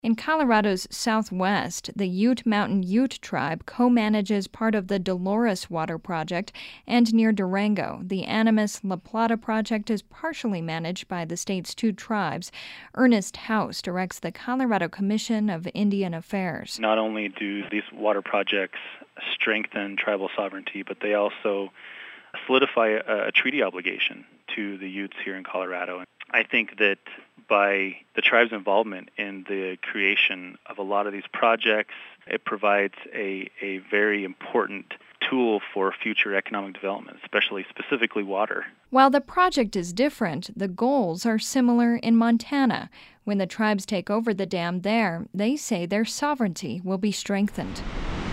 In Colorado's southwest, the Ute Mountain Ute tribe co-manages part of the Dolores Water Project, and near Durango, the Animas La Plata project is partially managed by the state's two tribes. Ernest House directs the Colorado Commission of Indian Affairs. Not only do these water projects strengthen tribal sovereignty, but they also solidify a treaty obligation to the Utes here in Colorado. I think that by the tribe's involvement in the creation of a lot of these projects, it provides a very important tool for future economic development, specifically water. While the project is different, the goals are similar in Montana. When the tribes take over the dam there, they say their sovereignty will be strengthened.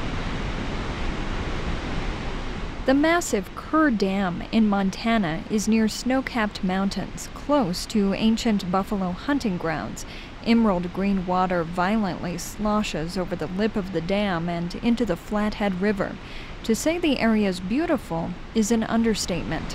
The massive Kerr Dam in Montana is near snow-capped mountains, close to ancient buffalo hunting grounds. Emerald green water violently sloshes over the lip of the dam and into the Flathead River. To say the area is beautiful is an understatement.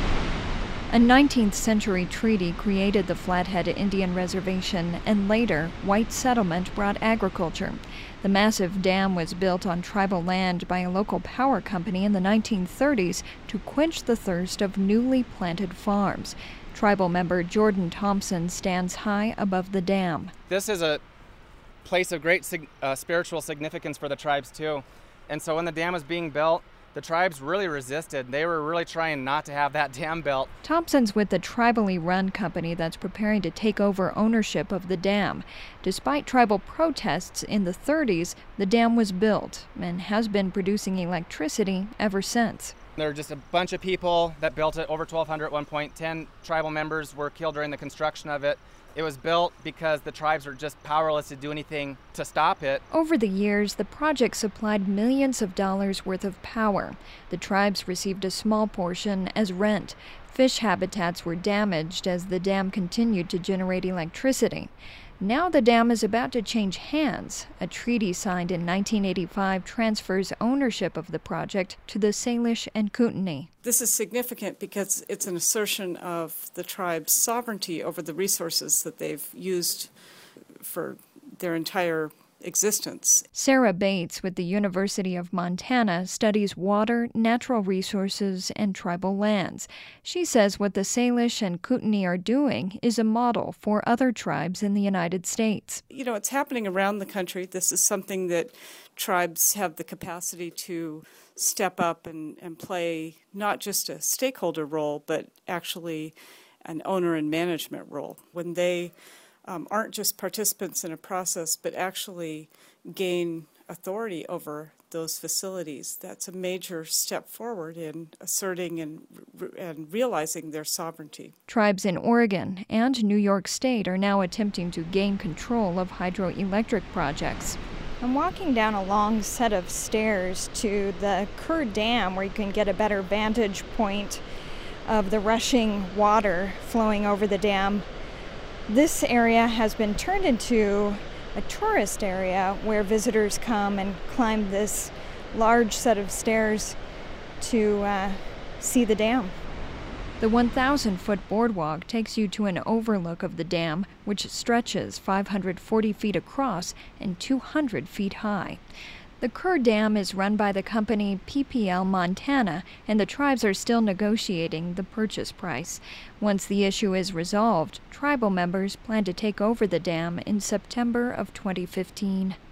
A 19th century treaty created the Flathead Indian Reservation, and later, white settlement brought agriculture. The massive dam was built on tribal land by a local power company in the 1930s to quench the thirst of newly planted farms. Tribal member Jordan Thompson stands high above the dam. This is a place of great spiritual significance for the tribes, too. And so when the dam was being built, the tribes really resisted. They were really trying not to have that dam built. Thompson's with the tribally run company that's preparing to take over ownership of the dam. Despite tribal protests in the 30s, the dam was built and has been producing electricity ever since. There were just a bunch of people that built it, over 1,200 at one point. 10 tribal members were killed during the construction of it. It was built because the tribes were just powerless to do anything to stop it. Over the years, the project supplied millions of dollars worth of power. The tribes received a small portion as rent. Fish habitats were damaged as the dam continued to generate electricity. Now the dam is about to change hands. A treaty signed in 1985 transfers ownership of the project to the Salish and Kootenai. This is significant because it's an assertion of the tribe's sovereignty over the resources that they've used for their entire existence. Sarah Bates with the University of Montana studies water, natural resources, and tribal lands. She says what the Salish and Kootenai are doing is a model for other tribes in the United States. You know, it's happening around the country. This is something that tribes have the capacity to step up and play not just a stakeholder role, but actually an owner and management role. When they aren't just participants in a process, but actually gain authority over those facilities. That's a major step forward in asserting and realizing their sovereignty. Tribes in Oregon and New York State are now attempting to gain control of hydroelectric projects. I'm walking down a long set of stairs to the Kerr Dam, where you can get a better vantage point of the rushing water flowing over the dam. This area has been turned into a tourist area where visitors come and climb this large set of stairs to see the dam. The 1,000-foot boardwalk takes you to an overlook of the dam, which stretches 540 feet across and 200 feet high. The Kerr Dam is run by the company PPL Montana, and the tribes are still negotiating the purchase price. Once the issue is resolved, tribal members plan to take over the dam in September of 2015.